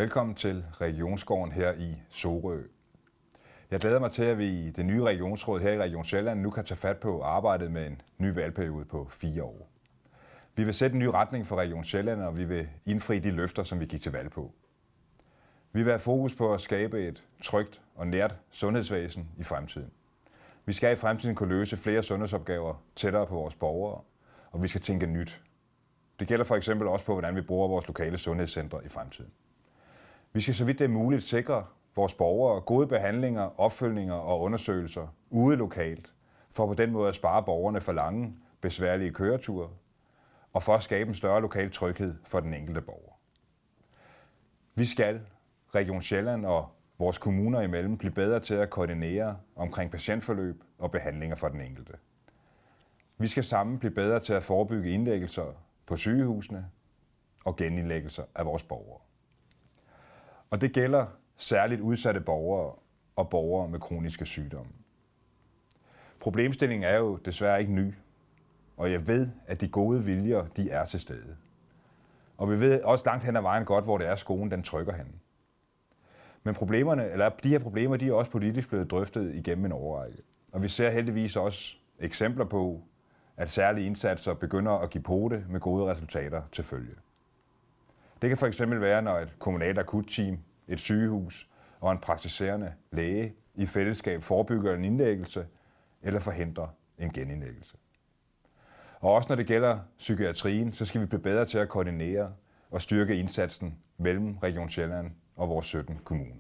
Velkommen til Regionsgården her i Sorø. Jeg glæder mig til, at vi i det nye regionsråd her i Region Sjælland nu kan tage fat på arbejdet med en ny valgperiode på 4 år. Vi vil sætte en ny retning for Region Sjælland, og vi vil indfri de løfter, som vi gik til valg på. Vi vil have fokus på at skabe et trygt og nært sundhedsvæsen i fremtiden. Vi skal i fremtiden kunne løse flere sundhedsopgaver tættere på vores borgere, og vi skal tænke nyt. Det gælder for eksempel også på, hvordan vi bruger vores lokale sundhedscentre i fremtiden. Vi skal så vidt det er muligt sikre vores borgere gode behandlinger, opfølgninger og undersøgelser ude lokalt, for på den måde at spare borgerne for lange, besværlige køreture, og for at skabe en større lokal tryghed for den enkelte borger. Vi skal, Region Sjælland og vores kommuner imellem, blive bedre til at koordinere omkring patientforløb og behandlinger for den enkelte. Vi skal sammen blive bedre til at forebygge indlæggelser på sygehusene og genindlæggelser af vores borgere. Og det gælder særligt udsatte borgere og borgere med kroniske sygdomme. Problemstillingen er jo desværre ikke ny, og jeg ved, at de gode viljer, de er til stede. Og vi ved også langt hen ad vejen godt, hvor det er skoen, den trykker hen. Men de her problemer, de er også politisk blevet drøftet igennem en årrække. Og vi ser heldigvis også eksempler på, at særlige indsatser begynder at give pote med gode resultater til følge. Det kan for eksempel være, når et kommunalt akutteam, et sygehus og en praktiserende læge i fællesskab forebygger en indlæggelse eller forhindrer en genindlæggelse. Og også når det gælder psykiatrien, så skal vi blive bedre til at koordinere og styrke indsatsen mellem Region Sjælland og vores 17 kommuner.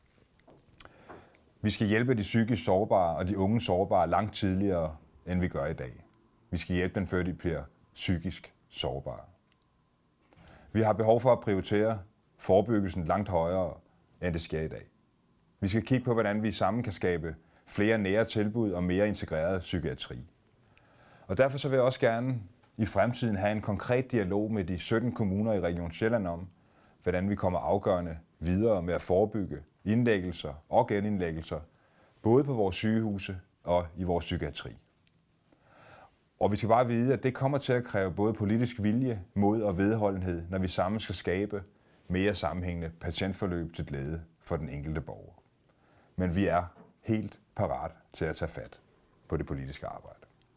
Vi skal hjælpe de psykisk sårbare og de unge sårbare langt tidligere, end vi gør i dag. Vi skal hjælpe dem, før de bliver psykisk sårbare. Vi har behov for at prioritere forebyggelsen langt højere, end det sker i dag. Vi skal kigge på, hvordan vi sammen kan skabe flere nære tilbud og mere integreret psykiatri. Og derfor så vil jeg også gerne i fremtiden have en konkret dialog med de 17 kommuner i Region Sjælland om, hvordan vi kommer afgørende videre med at forebygge indlæggelser og genindlæggelser, både på vores sygehuse og i vores psykiatri. Og vi skal bare vide, at det kommer til at kræve både politisk vilje, mod og vedholdenhed, når vi sammen skal skabe mere sammenhængende patientforløb til glæde for den enkelte borger. Men vi er helt parat til at tage fat på det politiske arbejde.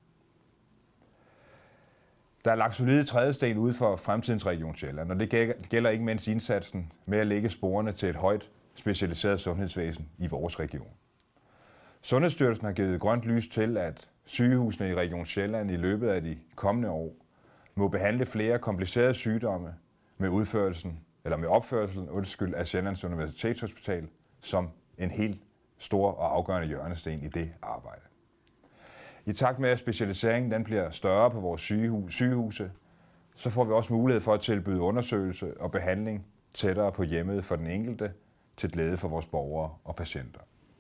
Der er lagt solide trædesten ud for fremtidens Region Sjælland, og det gælder ikke mindst indsatsen med at lægge sporene til et højt specialiseret sundhedsvæsen i vores region. Sundhedsstyrelsen har givet grønt lys til, at sygehusene i Region Sjælland i løbet af de kommende år må behandle flere komplicerede sygdomme med opførelsen af Sjællands Universitetshospital som en helt stor og afgørende hjørnesten i det arbejde. I takt med, at specialiseringen den bliver større på vores sygehuse, så får vi også mulighed for at tilbyde undersøgelse og behandling tættere på hjemmet for den enkelte, til glæde for vores borgere og patienter.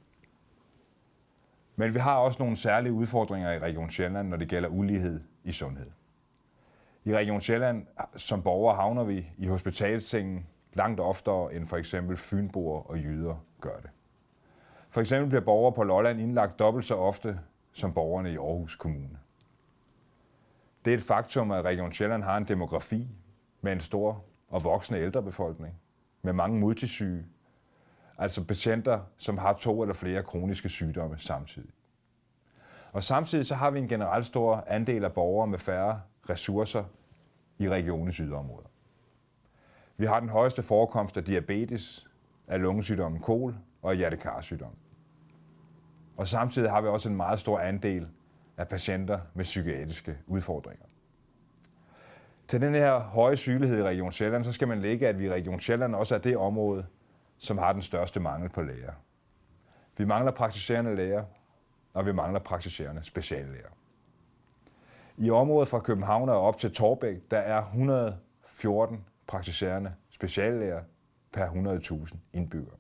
Men vi har også nogle særlige udfordringer i Region Sjælland, når det gælder ulighed i sundhed. I Region Sjælland som borgere havner vi i hospitalsengen langt oftere end for eksempel fynboer og jyder gør det. For eksempel bliver borgere på Lolland indlagt dobbelt så ofte som borgerne i Aarhus Kommune. Det er et faktum, at Region Sjælland har en demografi med en stor og voksende ældrebefolkning, med mange multisyge, altså patienter, som har 2 eller flere kroniske sygdomme samtidig. Og samtidig så har vi en generelt stor andel af borgere med færre ressourcer i regionens yderområder. Vi har den højeste forekomst af diabetes, af lungesygdommen KOL og af hjertekarsygdom. Og samtidig har vi også en meget stor andel af patienter med psykiatriske udfordringer. Til den her høje sygelighed i Region Sjælland, så skal man lægge, at vi i Region Sjælland også er det område, som har den største mangel på læger. Vi mangler praktiserende læger, og vi mangler praktiserende speciallæger. I området fra København og op til Taarbæk, der er 114 praktiserende speciallæger per 100.000 indbyggere.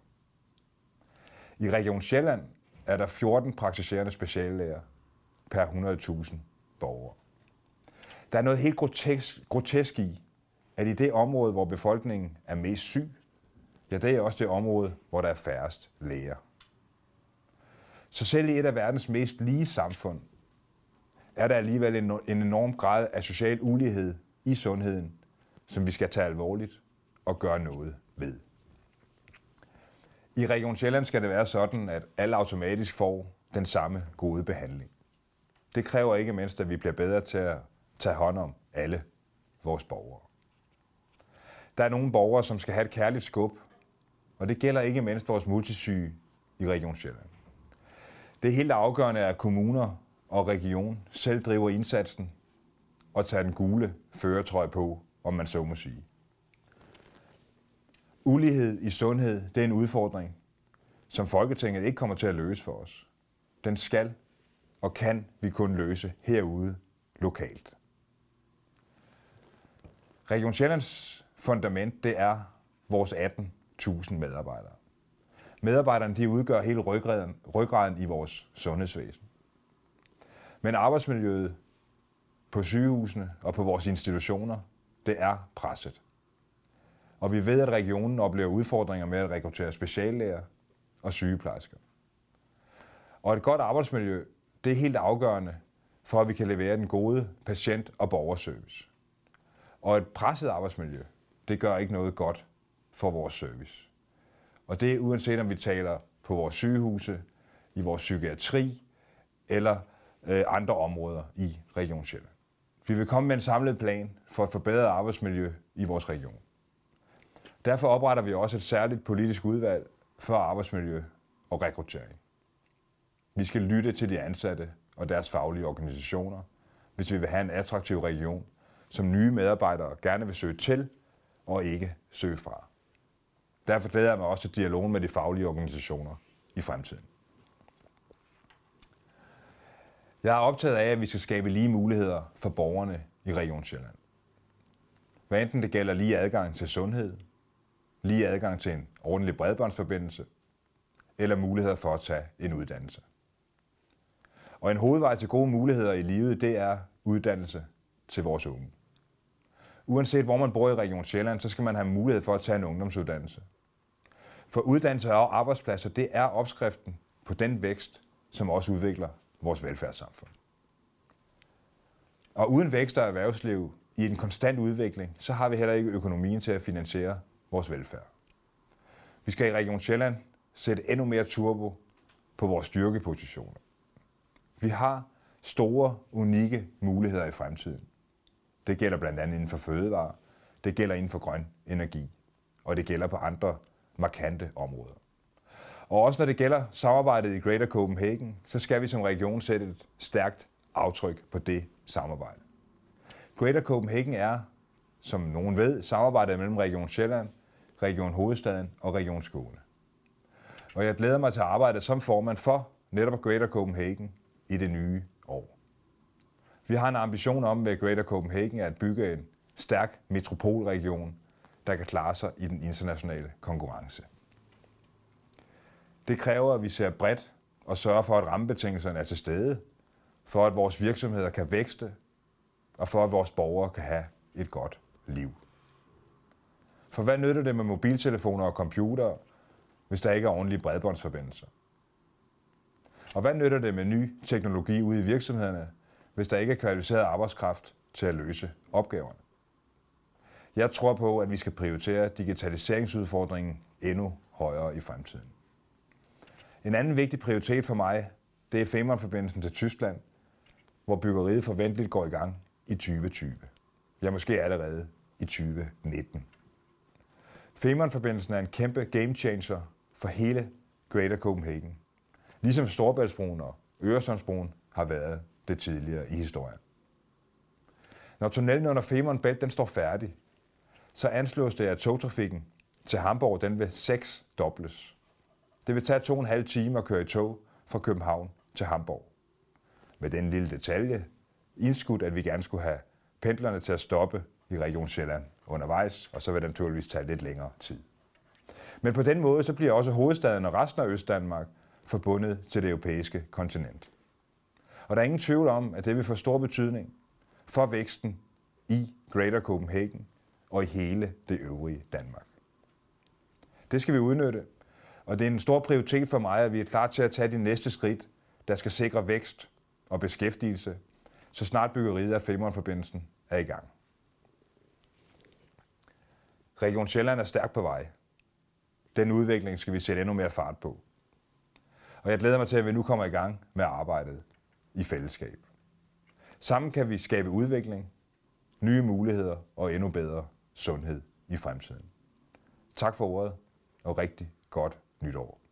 I Region Sjælland er der 14 praktiserende speciallæger per 100.000 borgere. Der er noget helt grotesk i, at i det område, hvor befolkningen er mest syg, ja, det er også det område, hvor der er færrest læger. Så selv i et af verdens mest lige samfund, er der alligevel en enorm grad af social ulighed i sundheden, som vi skal tage alvorligt og gøre noget ved. I Region Sjælland skal det være sådan, at alle automatisk får den samme gode behandling. Det kræver ikke mindst, at vi bliver bedre til at tage hånd om alle vores borgere. Der er nogle borgere, som skal have et kærligt skub, og det gælder ikke mindst vores multisyge i Region Sjælland. Det er helt afgørende, at kommuner og region selv driver indsatsen og tager den gule førertrøje på, om man så må sige. Ulighed i sundhed, det er en udfordring, som Folketinget ikke kommer til at løse for os. Den skal og kan vi kun løse herude lokalt. Region Sjællands fundament, det er vores 18.000 medarbejdere. Medarbejderne, de udgør hele ryggraden i vores sundhedsvæsen. Men arbejdsmiljøet på sygehusene og på vores institutioner, det er presset. Og vi ved, at regionen oplever udfordringer med at rekruttere speciallæger og sygeplejersker. Og et godt arbejdsmiljø, det er helt afgørende for, at vi kan levere den gode patient- og borgerservice. Og et presset arbejdsmiljø, det gør ikke noget godt for vores service. Og det er uanset om vi taler på vores sygehuse, i vores psykiatri eller andre områder i Region Sjælland. Vi vil komme med en samlet plan for et forbedret arbejdsmiljø i vores region. Derfor opretter vi også et særligt politisk udvalg for arbejdsmiljø og rekruttering. Vi skal lytte til de ansatte og deres faglige organisationer, hvis vi vil have en attraktiv region, som nye medarbejdere gerne vil søge til og ikke søge fra. Derfor glæder jeg mig også til dialogen med de faglige organisationer i fremtiden. Jeg er optaget af, at vi skal skabe lige muligheder for borgerne i Region Sjælland. Hvad enten det gælder lige adgang til sundhed, lige adgang til en ordentlig bredbåndsforbindelse eller muligheder for at tage en uddannelse. Og en hovedvej til gode muligheder i livet, det er uddannelse til vores unge. Uanset hvor man bor i Region Sjælland, så skal man have mulighed for at tage en ungdomsuddannelse. For uddannelse og arbejdspladser, det er opskriften på den vækst, som også udvikler vores velfærdssamfund. Og uden vækst og erhvervsliv i en konstant udvikling, så har vi heller ikke økonomien til at finansiere vores velfærd. Vi skal i Region Sjælland sætte endnu mere turbo på vores styrkepositioner. Vi har store, unikke muligheder i fremtiden. Det gælder blandt andet inden for fødevarer, det gælder inden for grøn energi, og det gælder på andre markante områder. Og også når det gælder samarbejdet i Greater Copenhagen, så skal vi som region sætte et stærkt aftryk på det samarbejde. Greater Copenhagen er, som nogen ved, samarbejdet mellem Region Sjælland, Region Hovedstaden og Region Skåne. Og jeg glæder mig til at arbejde som formand for netop Greater Copenhagen i det nye år. Vi har en ambition om med Greater Copenhagen at bygge en stærk metropolregion, der kan klare sig i den internationale konkurrence. Det kræver, at vi ser bredt og sørger for, at rammebetingelserne er til stede, for at vores virksomheder kan vækste, og for at vores borgere kan have et godt liv. For hvad nytter det med mobiltelefoner og computere, hvis der ikke er ordentlige bredbåndsforbindelser? Og hvad nytter det med ny teknologi ude i virksomhederne, hvis der ikke er kvalificeret arbejdskraft til at løse opgaverne? Jeg tror på, at vi skal prioritere digitaliseringsudfordringen endnu højere i fremtiden. En anden vigtig prioritet for mig, det er Femernforbindelsen til Tyskland, hvor byggeriet forventeligt går i gang i 2020. Ja, måske allerede i 2019. Femernforbindelsen er en kæmpe game changer for hele Greater Copenhagen, ligesom Storebæltsbroen og Øresundsbroen har været det tidligere i historien. Når tunnelen under Femern Bælt den står færdig, så anslås det, at togtrafikken til Hamburg den vil 6-dobles. Det vil tage 2,5 timer at køre i tog fra København til Hamburg. Med den lille detalje indskudt, at vi gerne skulle have pendlerne til at stoppe i Region Sjælland undervejs, og så vil det naturligvis tage lidt længere tid. Men på den måde så bliver også hovedstaden og resten af Østdanmark forbundet til det europæiske kontinent. Og der er ingen tvivl om, at det vil få stor betydning for væksten i Greater Copenhagen og i hele det øvrige Danmark. Det skal vi udnytte, og det er en stor prioritet for mig, at vi er klar til at tage de næste skridt, der skal sikre vækst og beskæftigelse, så snart byggeriet af Femernforbindelsen er i gang. Region Sjælland er stærkt på vej. Den udvikling skal vi sætte endnu mere fart på. Og jeg glæder mig til, at vi nu kommer i gang med arbejdet i fællesskab. Sammen kan vi skabe udvikling, nye muligheder og endnu bedre sundhed i fremtiden. Tak for ordet, og rigtig godt nytår.